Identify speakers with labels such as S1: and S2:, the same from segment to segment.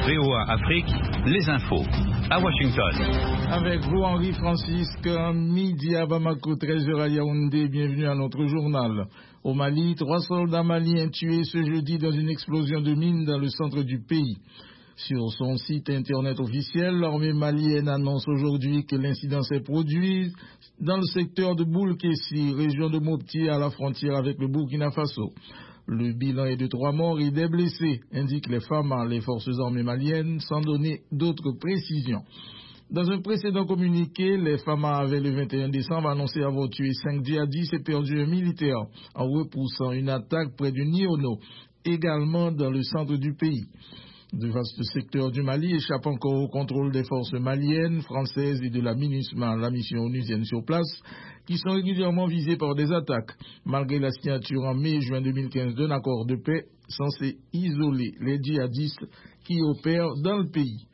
S1: VOA Afrique, les infos. À Washington.
S2: Avec vous, Henri Francisque, midi à Bamako, 13h à Yaoundé. Bienvenue à notre journal. Au Mali, 3 soldats maliens tués ce jeudi dans une explosion de mine dans le centre du pays. Sur son site internet officiel, l'armée malienne annonce aujourd'hui que l'incident s'est produit dans le secteur de Boulkessi, région de Mopti, à la frontière avec le Burkina Faso. Le bilan est de 3 morts et des blessés, indiquent les FAMA, les forces armées maliennes, sans donner d'autres précisions. Dans un précédent communiqué, les FAMA avaient le 21 décembre annoncé avoir tué 5 djihadistes et perdu un militaire en repoussant une attaque près du Niono, également dans le centre du pays. De vastes secteurs du Mali échappent encore au contrôle des forces maliennes, françaises et de la MINUSMA, la mission onusienne sur place, qui sont régulièrement visées par des attaques, malgré la signature en mai et juin 2015 d'un accord de paix censé isoler les djihadistes qui opèrent dans le pays.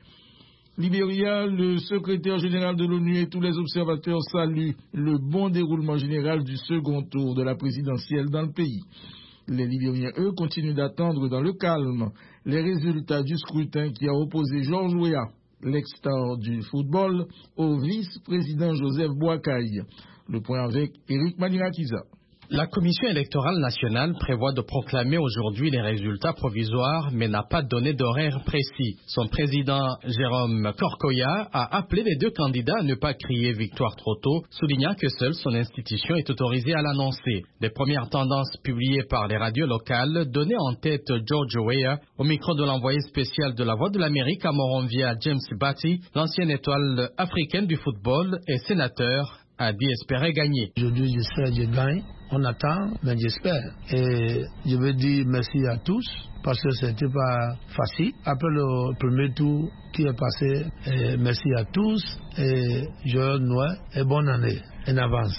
S2: Libéria, le secrétaire général de l'ONU et tous les observateurs saluent le bon déroulement général du second tour de la présidentielle dans le pays. Les Libériens, eux, continuent d'attendre dans le calme les résultats du scrutin qui a opposé Georges Weah, l'ex-star du football, au vice-président Joseph Boakai. Le point avec Éric Manirakiza.
S3: La Commission électorale nationale prévoit de proclamer aujourd'hui les résultats provisoires, mais n'a pas donné d'horaire précis. Son président, Jérôme Korkoya, a appelé les deux candidats à ne pas crier victoire trop tôt, soulignant que seule son institution est autorisée à l'annoncer. Les premières tendances publiées par les radios locales donnaient en tête George Weah, au micro de l'envoyé spécial de la Voix de l'Amérique à Monrovia, James Batty, l'ancienne étoile africaine du football et sénateur, a dit espérer gagner.
S4: Aujourd'hui, j'espère que je gagne. On attend, mais j'espère. Et je veux dire merci à tous parce que c'était pas facile. Après le premier tour qui est passé, et merci à tous et joyeux Noël et bonne année en avance.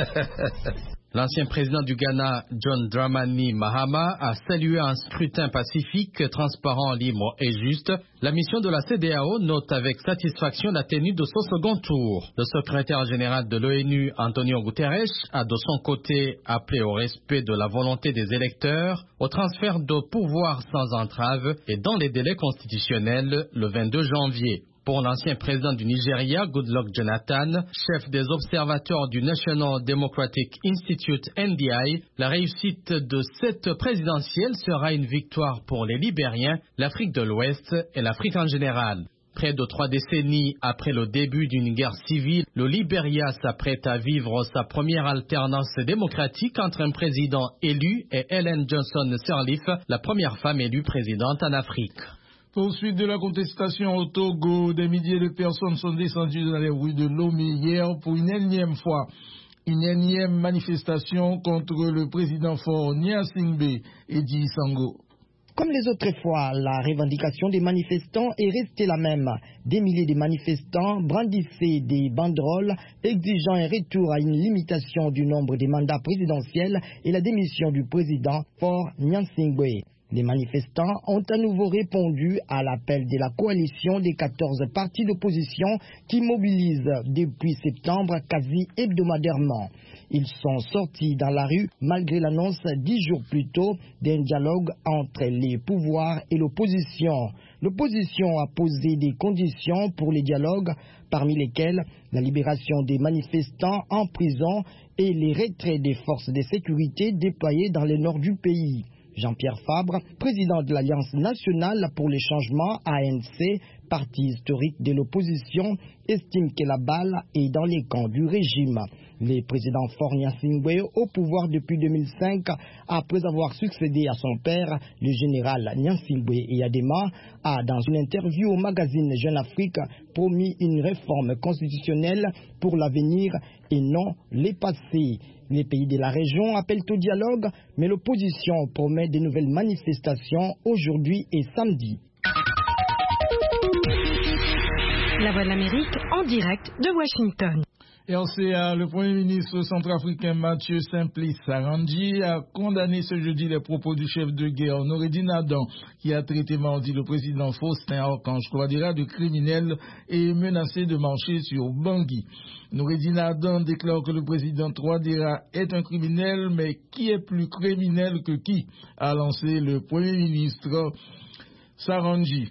S3: L'ancien président du Ghana, John Dramani Mahama, a salué un scrutin pacifique, transparent, libre et juste. La mission de la CEDEAO note avec satisfaction la tenue de ce second tour. Le secrétaire général de l'ONU, Antonio Guterres, a de son côté appelé au respect de la volonté des électeurs, au transfert de pouvoir sans entrave et dans les délais constitutionnels le 22 janvier. Pour l'ancien président du Nigeria, Goodluck Jonathan, chef des observateurs du National Democratic Institute NDI, la réussite de cette présidentielle sera une victoire pour les Libériens, l'Afrique de l'Ouest et l'Afrique en général. Près de 3 décennies après le début d'une guerre civile, le Libéria s'apprête à vivre sa première alternance démocratique entre un président élu et Ellen Johnson Sirleaf, la première femme élue présidente en Afrique.
S2: Poursuite de la contestation au Togo, des milliers de personnes sont descendues dans les rues de Lomé hier pour une énième fois. Une énième manifestation contre le président fort Gnassingbé et Di Sango.
S5: Comme les autres fois, la revendication des manifestants est restée la même. Des milliers de manifestants brandissaient des banderoles exigeant un retour à une limitation du nombre des mandats présidentiels et la démission du président fort Gnassingbé. Les manifestants ont à nouveau répondu à l'appel de la coalition des 14 partis d'opposition qui mobilisent depuis septembre quasi hebdomadairement. Ils sont sortis dans la rue malgré l'annonce 10 jours plus tôt d'un dialogue entre les pouvoirs et l'opposition. L'opposition a posé des conditions pour les dialogues, parmi lesquelles la libération des manifestants en prison et les retraits des forces de sécurité déployées dans le nord du pays. Jean-Pierre Fabre, président de l'Alliance nationale pour les changements ANC, parti historique de l'opposition, estime que la balle est dans les camps du régime. Le président fort Gnassingbé, au pouvoir depuis 2005, après avoir succédé à son père, le général Gnassingbé Eyadema, a, dans une interview au magazine Jeune Afrique, promis une réforme constitutionnelle pour l'avenir et non les passés. Les pays de la région appellent au dialogue, mais l'opposition promet de nouvelles manifestations aujourd'hui et samedi.
S6: La Voix de l'Amérique en direct de Washington.
S2: RCA, le Premier ministre centrafricain Mathieu Simplice Sarandji a condamné ce jeudi les propos du chef de guerre Noureddin Adan, qui a traité mardi le président Faustin Archange Touadéra de criminel et menacé de marcher sur Bangui. Noureddin Adan déclare que le président Touadéra est un criminel, mais qui est plus criminel que qui, a lancé le Premier ministre Sarandji.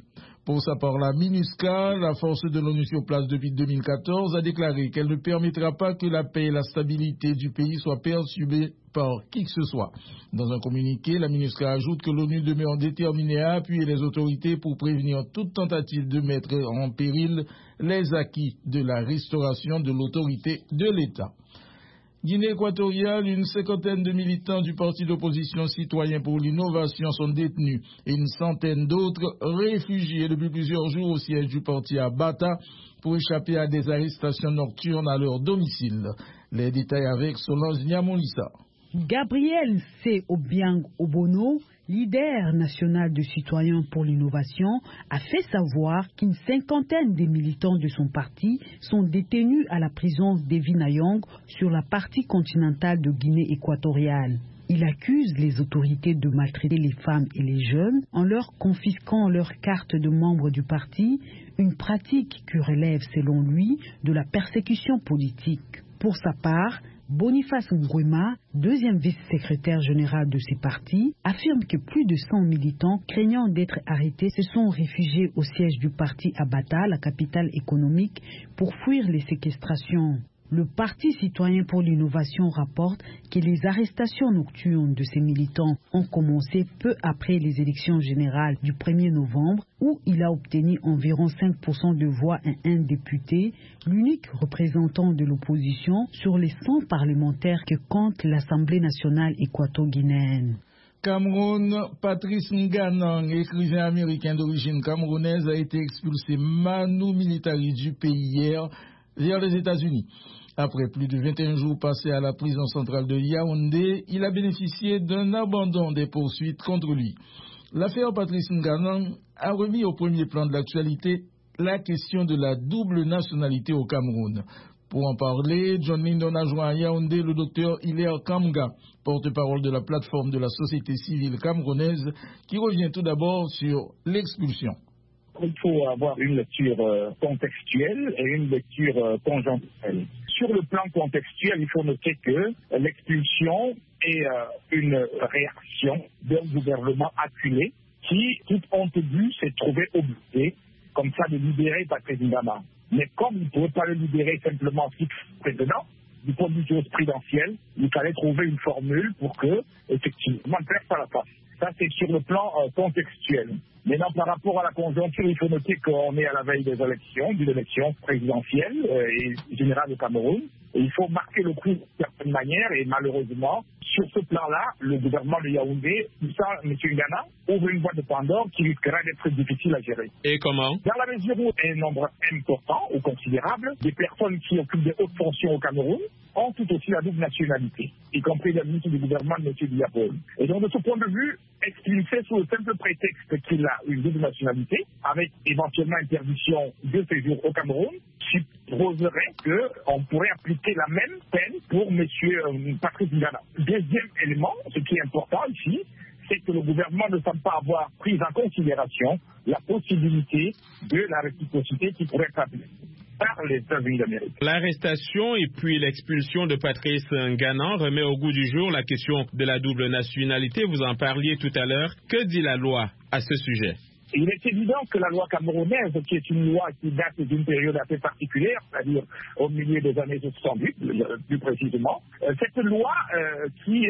S2: Pour sa part, la MINUSCA, la force de l'ONU sur place depuis 2014, a déclaré qu'elle ne permettra pas que la paix et la stabilité du pays soient perturbées par qui que ce soit. Dans un communiqué, la MINUSCA ajoute que l'ONU demeure déterminée à appuyer les autorités pour prévenir toute tentative de mettre en péril les acquis de la restauration de l'autorité de l'État. Guinée équatoriale, une cinquantaine de militants du parti d'opposition Citoyens pour l'innovation sont détenus et une centaine d'autres réfugiés depuis plusieurs jours au siège du parti à Bata pour échapper à des arrestations nocturnes à leur domicile. Les détails avec Solange Niamolissa.
S7: Gabriel C. Obiang Obono, leader national de Citoyens pour l'innovation, a fait savoir qu'une cinquantaine de militants de son parti sont détenus à la prison d'Evinayong sur la partie continentale de Guinée équatoriale. Il accuse les autorités de maltraiter les femmes et les jeunes en leur confisquant leurs cartes de membres du parti, une pratique qui relève selon lui de la persécution politique. Pour sa part, Boniface Nguema, deuxième vice-secrétaire général de ces partis, affirme que plus de 100 militants, craignant d'être arrêtés, se sont réfugiés au siège du parti à Bata, la capitale économique, pour fuir les séquestrations. Le Parti citoyen pour l'innovation rapporte que les arrestations nocturnes de ces militants ont commencé peu après les élections générales du 1er novembre, où il a obtenu environ 5% de voix et un député, l'unique représentant de l'opposition sur les 100 parlementaires que compte l'Assemblée nationale équato-guinéenne.
S2: Cameroun, Patrice Nganang, écrivain américain d'origine camerounaise, a été expulsé manu militari du pays hier vers les États-Unis. Après plus de 21 jours passés à la prison centrale de Yaoundé, il a bénéficié d'un abandon des poursuites contre lui. L'affaire Patrice Nganang a remis au premier plan de l'actualité la question de la double nationalité au Cameroun. Pour en parler, John Lindon a joint à Yaoundé le docteur Hilaire Kamga, porte-parole de la plateforme de la société civile camerounaise, qui revient tout d'abord sur l'expulsion.
S8: Il faut avoir une lecture contextuelle et une lecture conjoncturelle. Sur le plan contextuel, il faut noter que l'expulsion est une réaction d'un gouvernement acculé qui, toute honte due, s'est trouvé obligé, comme ça, de libérer Patrice Ngama. Mais comme il ne pouvait pas le libérer simplement fixe président, du point de vue jurisprudentiel, il fallait trouver une formule pour que, effectivement, ne perde pas la face. Ça, c'est sur le plan contextuel. Maintenant, par rapport à la conjoncture, il faut noter qu'on est à la veille des élections, d'une élection présidentielle et générale au Cameroun. Et il faut marquer le coup d'une certaine manière. Et malheureusement, sur ce plan-là, le gouvernement de Yaoundé, tout ça, M. Ngana, ouvre une boîte de Pandore qui risquera d'être difficile à gérer.
S9: Et comment?
S8: Dans la mesure où un nombre important ou considérable des personnes qui occupent des hautes fonctions au Cameroun ont tout aussi la double nationalité, y compris le ministre du gouvernement de M. Diapol. Et donc, de ce point de vue, expulsé sous le simple prétexte qu'il a une double nationalité, avec éventuellement interdiction de séjour au Cameroun, supposerait qu'on pourrait appliquer la même peine pour M. Patrice Ngana. Deuxième élément, ce qui est important ici, c'est que le gouvernement ne semble pas avoir pris en considération la possibilité de la réciprocité qui pourrait être appliquée par les États-Unis d'Amérique.
S9: L'arrestation et puis l'expulsion de Patrice Ngana remet au goût du jour la question de la double nationalité. Vous en parliez tout à l'heure. Que dit la loi à ce sujet?
S8: Il est évident que la loi camerounaise, qui est une loi qui date d'une période assez particulière, c'est-à-dire au milieu des années 70, plus précisément, cette loi qui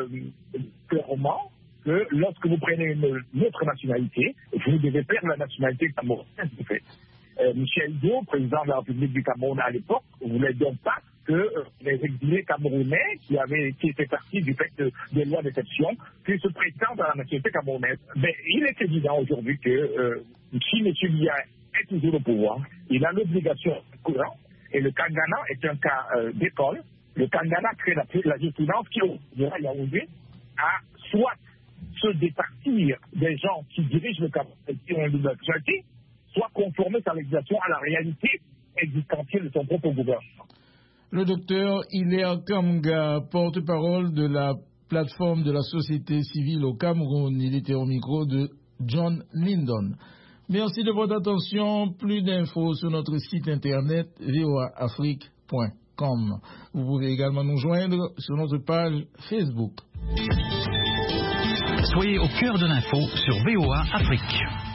S8: clairement que lorsque vous prenez une autre nationalité, vous devez perdre la nationalité camerounaise, en fait. Michel Hiddo, président de la République du Cameroun à l'époque, voulait donc pas que les exilés camerounais qui étaient partis du fait des lois d'exception puissent se prétendre à la nationalité camerounaise. Mais il est évident aujourd'hui que si M. Biya est toujours au pouvoir, il a l'obligation de courant, et le Kangana est un cas d'école. Le Kangana crée la jurisprudence qui obligerait Yaoundé à soit se départir des gens qui dirigent le Cameroun et qui ont une nationalité, soit conformer sa législation à la réalité existentielle de son propre gouvernement.
S2: Le docteur Hilaire Kamga, porte-parole de la plateforme de la société civile au Cameroun, il était au micro de John Lindon. Merci de votre attention. Plus d'infos sur notre site internet voaafrique.com. Vous pouvez également nous joindre sur notre page Facebook.
S1: Soyez au cœur de l'info sur VOA Afrique.